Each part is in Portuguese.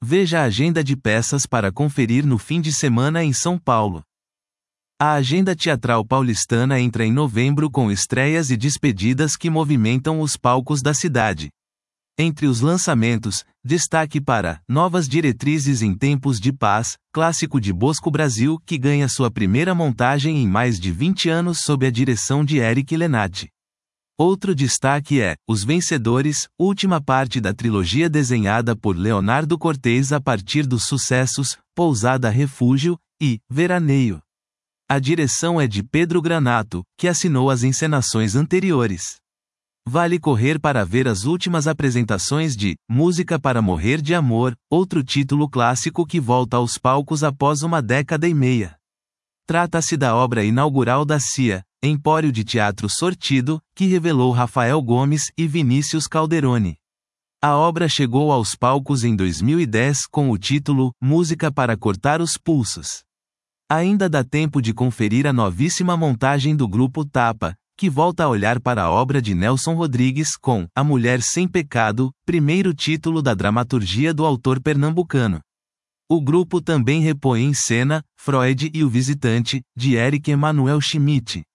Veja a agenda de peças para conferir no fim de semana em São Paulo. A agenda teatral paulistana entra em novembro com estreias e despedidas que movimentam os palcos da cidade. Entre os lançamentos, destaque para Novas Diretrizes em Tempos de Paz, clássico de Bosco Brasil que ganha sua primeira montagem em mais de 20 anos sob a direção de Eric Lenati. Outro destaque é Os Vencedores, última parte da trilogia desenhada por Leonardo Cortez a partir dos sucessos Pousada Refúgio e Veraneio. A direção é de Pedro Granato, que assinou as encenações anteriores. Vale correr para ver as últimas apresentações de Música para Morrer de Amor, outro título clássico que volta aos palcos após uma década e meia. Trata-se da obra inaugural da CIA, Empório de Teatro Sortido, que revelou Rafael Gomes e Vinícius Calderoni. A obra chegou aos palcos em 2010 com o título Música para Cortar os Pulsos. Ainda dá tempo de conferir a novíssima montagem do Grupo Tapa, que volta a olhar para a obra de Nelson Rodrigues com A Mulher Sem Pecado, primeiro título da dramaturgia do autor pernambucano. O grupo também repõe em cena Freud e o Visitante, de Eric Emanuel Schmidt.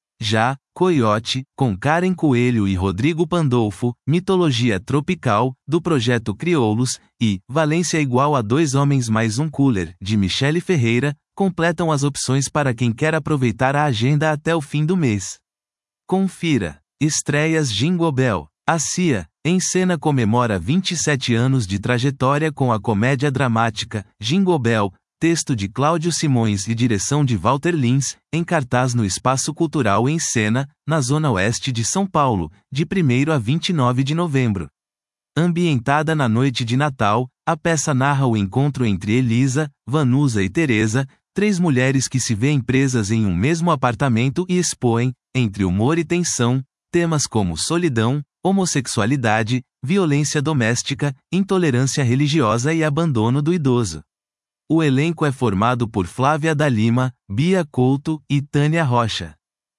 Já Coyote, com Karen Coelho e Rodrigo Pandolfo, Mitologia Tropical, do projeto Crioulos, e Valência igual a 2 homens mais um cooler, de Michele Ferreira, completam as opções para quem quer aproveitar a agenda até o fim do mês. Confira. Estreias Jingle Bell. A CIA, em cena comemora 27 anos de trajetória com a comédia dramática Jingle Bell, texto de Cláudio Simões e direção de Walter Lins, em cartaz no Espaço Cultural em Cena, na Zona Oeste de São Paulo, de 1º a 29 de novembro. Ambientada na noite de Natal, a peça narra o encontro entre Elisa, Vanusa e Teresa, 3 mulheres que se veem presas em um mesmo apartamento e expõem, entre humor e tensão, temas como solidão, homossexualidade, violência doméstica, intolerância religiosa e abandono do idoso. O elenco é formado por Flávia da Lima, Bia Couto e Tânia Rocha.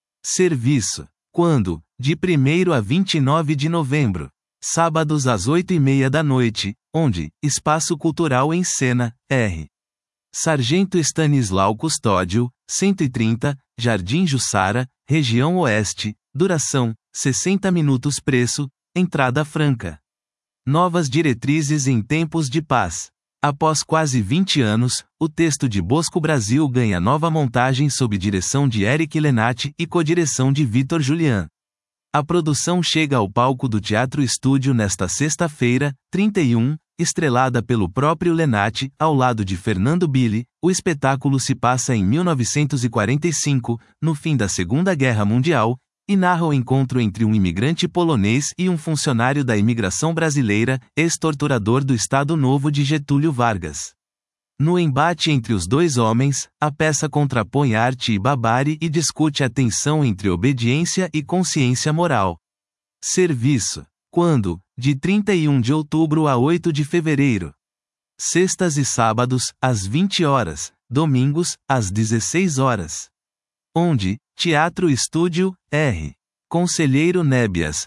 Serviço. Quando? De 1º a 29 de novembro. Sábados às 8h30 da noite, onde? Espaço Cultural em Cena, R. Sargento Estanislau Custódio, 130, Jardim Jussara, Região Oeste, duração, 60 minutos preço, entrada franca. Novas Diretrizes em Tempos de Paz. Após quase 20 anos, o texto de Bosco Brasil ganha nova montagem sob direção de Eric Lenati e codireção de Vitor Julian. A produção chega ao palco do Teatro Estúdio nesta sexta-feira, 31, estrelada pelo próprio Lenati, ao lado de Fernando Billy. O espetáculo se passa em 1945, no fim da Segunda Guerra Mundial, e narra o encontro entre um imigrante polonês e um funcionário da imigração brasileira, ex-torturador do Estado Novo de Getúlio Vargas. No embate entre os 2 homens, a peça contrapõe arte e barbárie e discute a tensão entre obediência e consciência moral. Serviço. Quando? De 31 de outubro a 8 de fevereiro. Sextas e sábados, às 20 horas, domingos, às 16 horas. Onde? Teatro Estúdio, R. Conselheiro Nébias,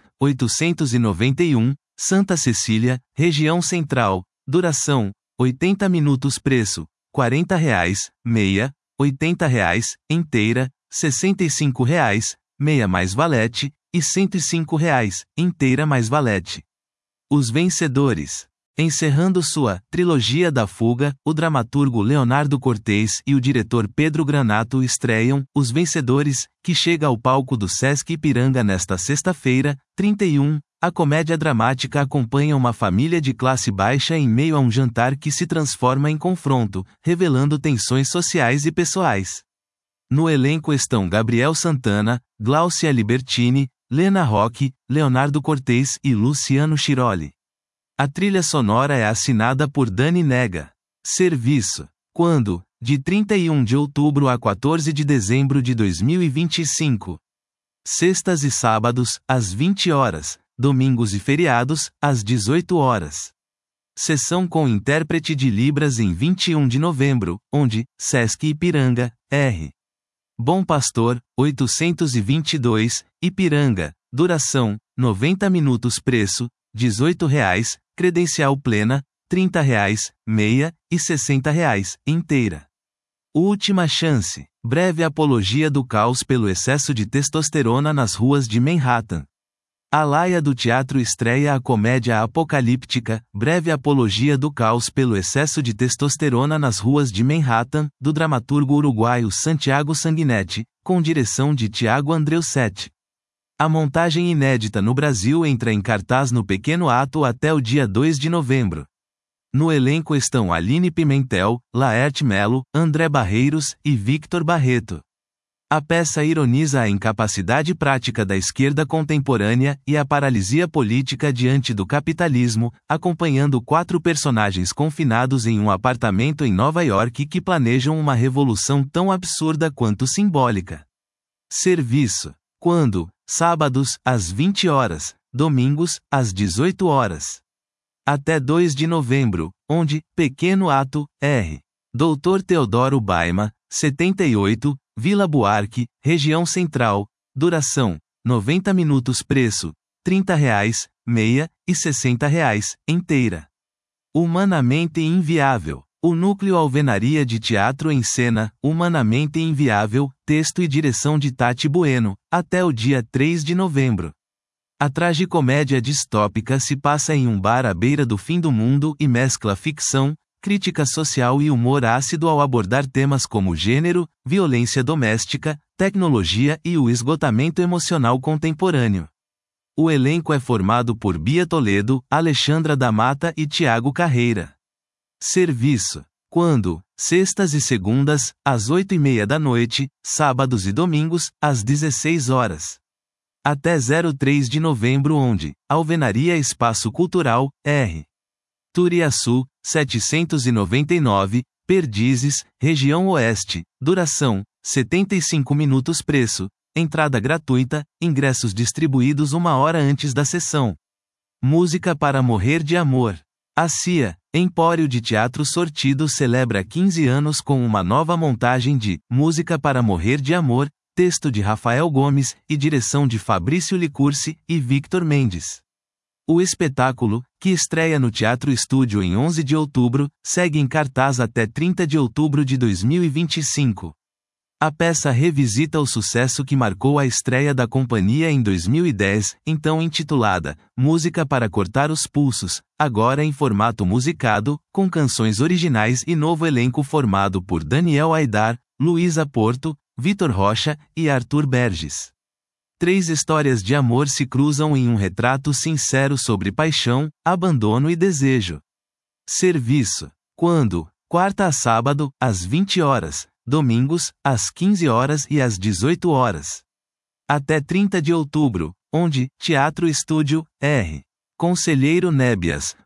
891, Santa Cecília, Região Central, duração, 80 minutos preço, R$40, meia, R$80, inteira, R$65, meia mais valete, e R$105, inteira mais valete. Os Vencedores. Encerrando sua trilogia da fuga, o dramaturgo Leonardo Cortez e o diretor Pedro Granato estreiam Os Vencedores, que chega ao palco do Sesc Ipiranga nesta sexta-feira, 31. A comédia dramática acompanha uma família de classe baixa em meio a um jantar que se transforma em confronto, revelando tensões sociais e pessoais. No elenco estão Gabriel Santana, Gláucia Libertini, Lena Roque, Leonardo Cortez e Luciano Chiroli. A trilha sonora é assinada por Dani Nega. Serviço. Quando? De 31 de outubro a 14 de dezembro de 2025. Sextas e sábados, às 20 horas. Domingos e feriados, às 18 horas. Sessão com intérprete de Libras em 21 de novembro, onde? Sesc Ipiranga, R. Bom Pastor, 822, Ipiranga. Duração, 90 minutos preço, R$18, credencial plena, R$30, meia, e R$60, inteira. Última chance. Breve apologia do caos pelo excesso de testosterona nas ruas de Manhattan. A laia do teatro estreia a comédia apocalíptica, Breve apologia do caos pelo excesso de testosterona nas ruas de Manhattan, do dramaturgo uruguaio Santiago Sanguinetti, com direção de Tiago Andreuccetti. A montagem inédita no Brasil entra em cartaz no Pequeno Ato até o dia 2 de novembro. No elenco estão Aline Pimentel, Laerte Melo, André Barreiros e Victor Barreto. A peça ironiza a incapacidade prática da esquerda contemporânea e a paralisia política diante do capitalismo, acompanhando 4 personagens confinados em um apartamento em Nova York que planejam uma revolução tão absurda quanto simbólica. Serviço. Quando? Sábados, às 20 horas, domingos, às 18 horas. Até 2 de novembro, onde, Pequeno Ato, R. Dr. Teodoro Baima, 78, Vila Buarque, região central, duração, 90 minutos preço, R$30, meia, e R$60, inteira. Humanamente Inviável. O Núcleo Alvenaria de Teatro em Cena, Humanamente Inviável, texto e direção de Tati Bueno, até o dia 3 de novembro. A tragicomédia distópica se passa em um bar à beira do fim do mundo e mescla ficção, crítica social e humor ácido ao abordar temas como gênero, violência doméstica, tecnologia e o esgotamento emocional contemporâneo. O elenco é formado por Bia Toledo, Alexandra da Mata e Tiago Carreira. Serviço. Quando? Sextas e segundas, às 8h30 da noite, sábados e domingos, às 16 horas. Até 03 de novembro onde? Alvenaria Espaço Cultural, R. Turiaçu, 799, Perdizes, região oeste, duração, 75 minutos preço, entrada gratuita, ingressos distribuídos 1 hora antes da sessão. Música para morrer de amor. A CIA, Empório de Teatro Sortido celebra 15 anos com uma nova montagem de Música para Morrer de Amor, texto de Rafael Gomes e direção de Fabrício Licursi e Victor Mendes. O espetáculo, que estreia no Teatro Estúdio em 11 de outubro, segue em cartaz até 30 de outubro de 2025. A peça revisita o sucesso que marcou a estreia da companhia em 2010, então intitulada Música para Cortar os Pulsos, agora em formato musicado, com canções originais e novo elenco formado por Daniel Aidar, Luísa Porto, Vitor Rocha e Arthur Berges. 3 histórias de amor se cruzam em um retrato sincero sobre paixão, abandono e desejo. Serviço. Quando? Quarta a sábado, às 20 horas, domingos, às 15 horas e às 18 horas. Até 30 de outubro, onde? Teatro Estúdio, R. Conselheiro Nébias,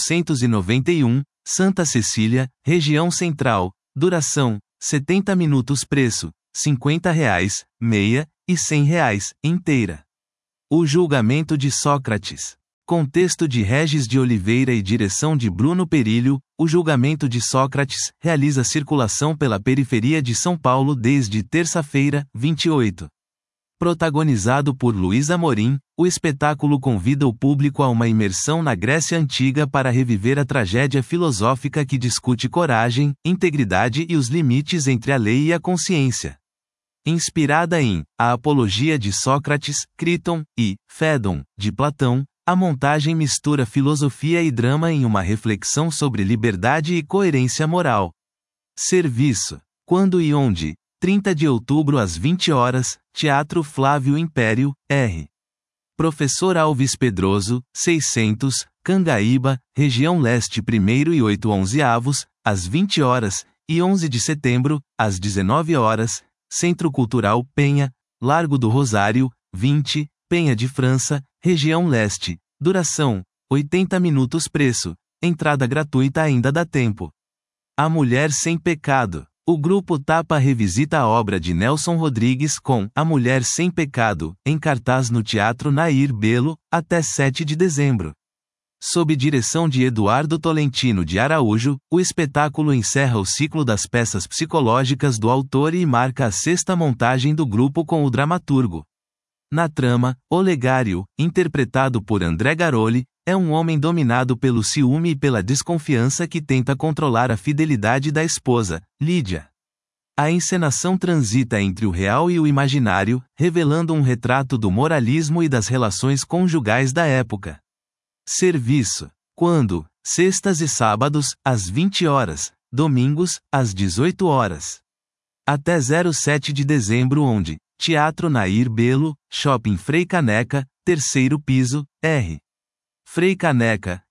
891, Santa Cecília, região central, duração, 70 minutos preço, R$50, meia, e R$100, inteira. O julgamento de Sócrates. Contexto de Regis de Oliveira e direção de Bruno Perillo, o julgamento de Sócrates realiza circulação pela periferia de São Paulo desde terça-feira, 28. Protagonizado por Luiz Amorim, o espetáculo convida o público a uma imersão na Grécia Antiga para reviver a tragédia filosófica que discute coragem, integridade e os limites entre a lei e a consciência. Inspirada em A Apologia de Sócrates, Criton, e Fédon, de Platão, a montagem mistura filosofia e drama em uma reflexão sobre liberdade e coerência moral. Serviço. Quando e onde? 30 de outubro às 20 horas, Teatro Flávio Império, R. Professor Alves Pedroso, 600, Cangaíba, região leste 1º e 8/11, às 20 horas, e 11 de setembro, às 19 horas, Centro Cultural Penha, Largo do Rosário, 20, Penha de França, região leste, duração, 80 minutos preço, entrada gratuita ainda dá tempo. A Mulher Sem Pecado. O grupo Tapa revisita a obra de Nelson Rodrigues com A Mulher Sem Pecado, em cartaz no Teatro Nair Belo, até 7 de dezembro. Sob direção de Eduardo Tolentino de Araújo, o espetáculo encerra o ciclo das peças psicológicas do autor e marca a 6ª montagem do grupo com o dramaturgo. Na trama, Olegário, interpretado por André Garoli, é um homem dominado pelo ciúme e pela desconfiança que tenta controlar a fidelidade da esposa, Lídia. A encenação transita entre o real e o imaginário, revelando um retrato do moralismo e das relações conjugais da época. Serviço. Quando? Sextas e sábados, às 20 horas, domingos, às 18 horas. Até 07 de dezembro onde? Teatro Nair Belo, Shopping Frei Caneca, terceiro piso, R. Frei Caneca,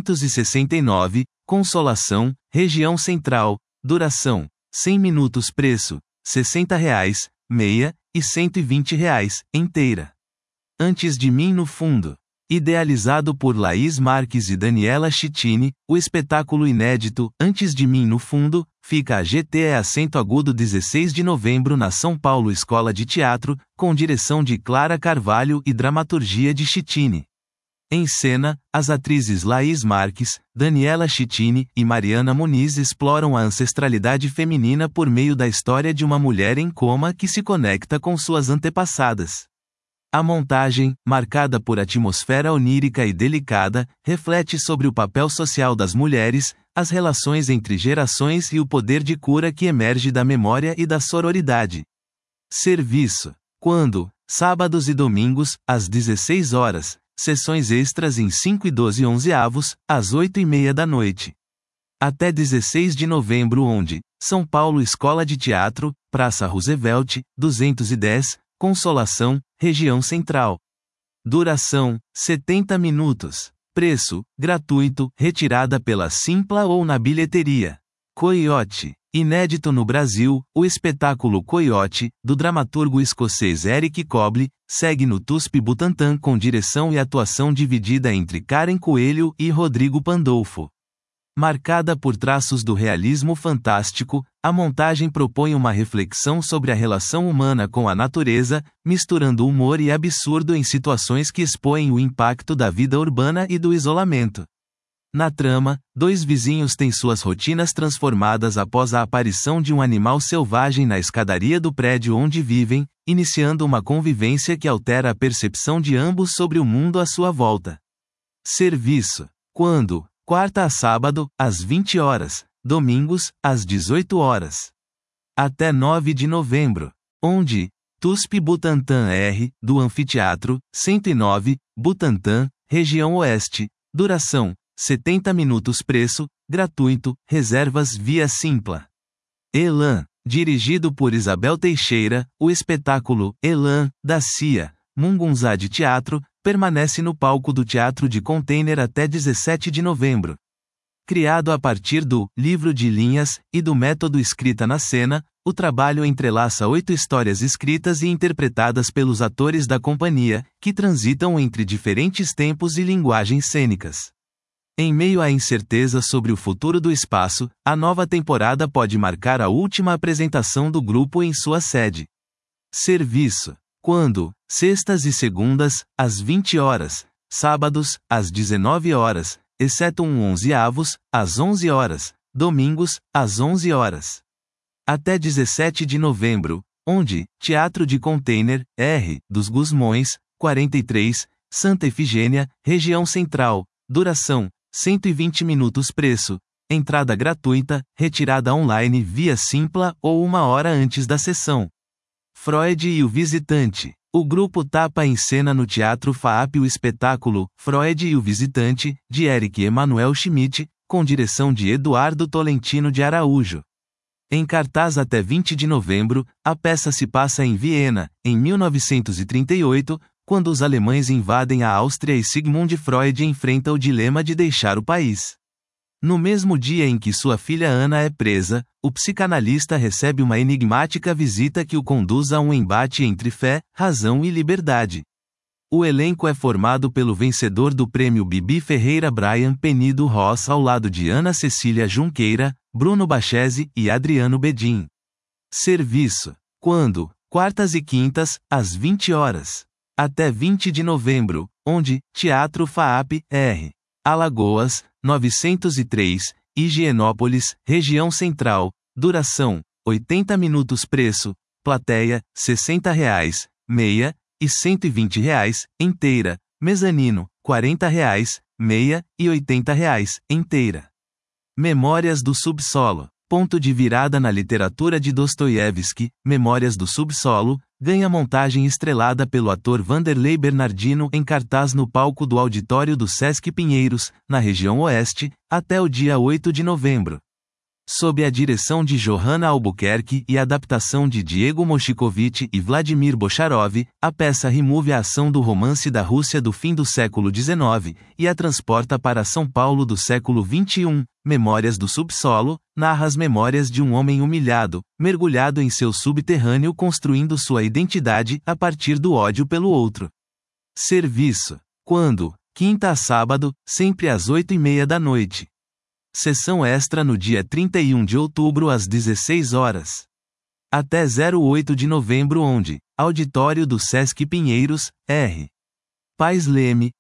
569, Consolação, região central, duração, 100 minutos preço, R$ 60, meia, e R$ 120, inteira. Antes de mim no fundo. Idealizado por Laís Marques e Daniela Chittini, o espetáculo inédito, Antes de mim no fundo, fica a GTE acento agudo 16 de novembro na São Paulo Escola de Teatro, com direção de Clara Carvalho e dramaturgia de Chittini. Em cena, as atrizes Laís Marques, Daniela Chittini e Mariana Muniz exploram a ancestralidade feminina por meio da história de uma mulher em coma que se conecta com suas antepassadas. A montagem, marcada por atmosfera onírica e delicada, reflete sobre o papel social das mulheres, as relações entre gerações e o poder de cura que emerge da memória e da sororidade. Serviço. Quando? Sábados e domingos, às 16 horas, sessões extras em 5 e 12 onzeavos, às 8h30 da noite. Até 16 de novembro onde? São Paulo Escola de Teatro, Praça Roosevelt, 210, Consolação, região central. Duração, 70 minutos. Preço, gratuito, retirada pela Simpla ou na bilheteria. Coyote. Inédito no Brasil, o espetáculo Coyote, do dramaturgo escocês Eric Coble, segue no TUSP Butantã com direção e atuação dividida entre Karen Coelho e Rodrigo Pandolfo. Marcada por traços do realismo fantástico, a montagem propõe uma reflexão sobre a relação humana com a natureza, misturando humor e absurdo em situações que expõem o impacto da vida urbana e do isolamento. Na trama, dois vizinhos têm suas rotinas transformadas após a aparição de um animal selvagem na escadaria do prédio onde vivem, iniciando uma convivência que altera a percepção de ambos sobre o mundo à sua volta. Serviço. Quando? Quarta a sábado, às 20 horas, domingos, às 18 horas. Até 9 de novembro. Onde? TUSP Butantã R, do Anfiteatro, 109, Butantã, região oeste. Duração, 70 minutos preço, gratuito, reservas via Simpla. Elan. Dirigido por Isabel Teixeira, o espetáculo Elan, da CIA, Mungunzá de Teatro, permanece no palco do Teatro de Container até 17 de novembro. Criado a partir do livro de linhas e do método escrita na cena, o trabalho entrelaça 8 histórias escritas e interpretadas pelos atores da companhia, que transitam entre diferentes tempos e linguagens cênicas. Em meio à incerteza sobre o futuro do espaço, a nova temporada pode marcar a última apresentação do grupo em sua sede. Serviço. Quando? Sextas e segundas, às 20 horas, sábados, às 19 horas, exceto um onzeavos, às 11 horas, domingos, às 11 horas. Até 17 de novembro, onde? Teatro de Container, R, dos Gusmões, 43, Santa Efigênia, região central, duração, 120 minutos preço, entrada gratuita, retirada online via Simpla ou 1 hora antes da sessão. Freud e o Visitante. O grupo Tapa em cena no Teatro FAAP o espetáculo Freud e o Visitante, de Eric Emanuel Schmidt, com direção de Eduardo Tolentino de Araújo. Em cartaz até 20 de novembro, a peça se passa em Viena, em 1938, quando os alemães invadem a Áustria e Sigmund Freud enfrenta o dilema de deixar o país. No mesmo dia em que sua filha Ana é presa, o psicanalista recebe uma enigmática visita que o conduz a um embate entre fé, razão e liberdade. O elenco é formado pelo vencedor do prêmio Bibi Ferreira Brian Penido Ross ao lado de Ana Cecília Junqueira, Bruno Bachese e Adriano Bedin. Serviço. Quando? Quartas e quintas, às 20 horas. Até 20 de novembro, onde? Teatro FAAP, R. Alagoas, 903, Higienópolis, região central, duração, 80 minutos preço, plateia, R$ 60, meia, e R$ 120, inteira. Mezanino, R$ 40, meia, e R$ 80, inteira. Memórias do Subsolo. Ponto de virada na literatura de Dostoiévski, Memórias do Subsolo, ganha montagem estrelada pelo ator Vanderlei Bernardino em cartaz no palco do auditório do Sesc Pinheiros, na região Oeste, até o dia 8 de novembro. Sob a direção de Johanna Albuquerque e adaptação de Diego Moshikovic e Vladimir Bocharov, a peça remove a ação do romance da Rússia do fim do século XIX e a transporta para São Paulo do século XXI. Memórias do Subsolo narra as memórias de um homem humilhado, mergulhado em seu subterrâneo construindo sua identidade a partir do ódio pelo outro. Serviço. Quando? Quinta a sábado, sempre às 8h30 da noite. Sessão extra no dia 31 de outubro às 16 horas. Até 08 de novembro onde? Auditório do Sesc Pinheiros, R. Pais Leme,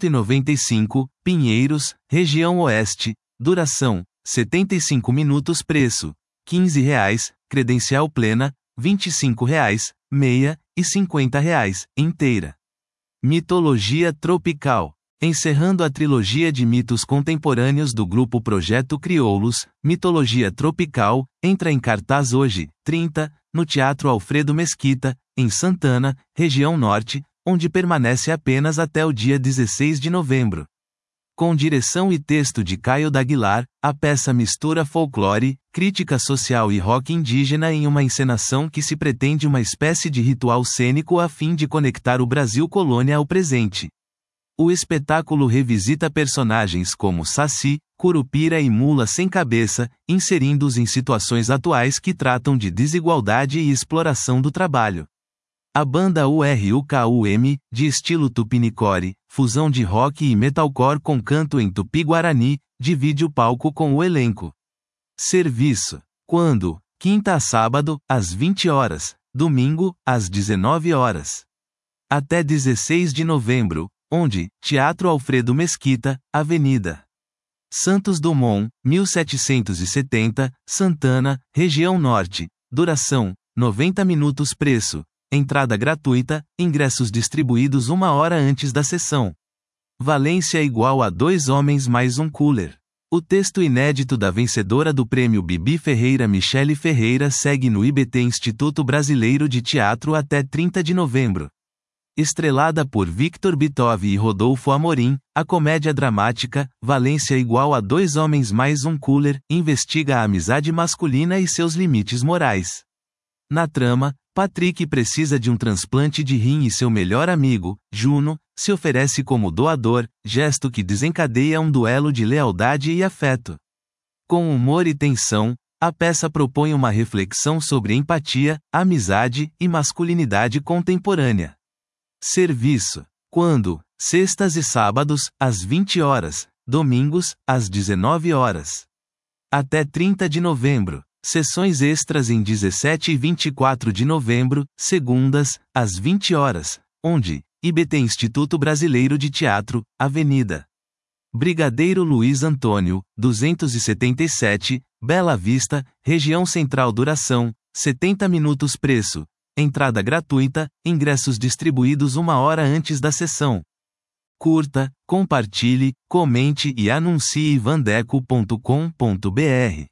195, Pinheiros, região Oeste. Duração, 75 minutos. Preço, R$ 15, credencial plena, R$ 25, meia, e R$ 50, inteira. Mitologia tropical. Encerrando a trilogia de mitos contemporâneos do grupo Projeto Crioulos, Mitologia Tropical, entra em cartaz hoje, 30, no Teatro Alfredo Mesquita, em Santana, região Norte, onde permanece apenas até o dia 16 de novembro. Com direção e texto de Caio d'Aguilar, a peça mistura folclore, crítica social e rock indígena em uma encenação que se pretende uma espécie de ritual cênico a fim de conectar o Brasil colônia ao presente. O espetáculo revisita personagens como Saci, Curupira e Mula Sem Cabeça, inserindo-os em situações atuais que tratam de desigualdade e exploração do trabalho. A banda URUKUM, de estilo tupinicore, fusão de rock e metalcore com canto em tupi-guarani, divide o palco com o elenco. Serviço. Quando? Quinta a sábado, às 20 horas, domingo, às 19 horas. Até 16 de novembro, onde? Teatro Alfredo Mesquita, Avenida Santos Dumont, 1770, Santana, região Norte. Duração, 90 minutos. Preço, entrada gratuita, ingressos distribuídos 1 hora antes da sessão. Valência igual a 2 homens mais um cooler. O texto inédito da vencedora do prêmio Bibi Ferreira Michele Ferreira segue no IBT Instituto Brasileiro de Teatro até 30 de novembro. Estrelada por Victor Bitov e Rodolfo Amorim, a comédia dramática, Valência igual a 2 homens mais um cooler, investiga a amizade masculina e seus limites morais. Na trama, Patrick precisa de um transplante de rim e seu melhor amigo, Juno, se oferece como doador, gesto que desencadeia um duelo de lealdade e afeto. Com humor e tensão, a peça propõe uma reflexão sobre empatia, amizade e masculinidade contemporânea. Serviço. Quando? Sextas e sábados, às 20 horas, domingos, às 19 horas. Até 30 de novembro. Sessões extras em 17 e 24 de novembro, segundas, às 20 horas, onde? IBT Instituto Brasileiro de Teatro, Avenida Brigadeiro Luiz Antônio, 277, Bela Vista, região Central. Duração, 70 minutos. Preço, entrada gratuita, ingressos distribuídos 1 hora antes da sessão. Curta, compartilhe, comente e anuncie vandeco.com.br.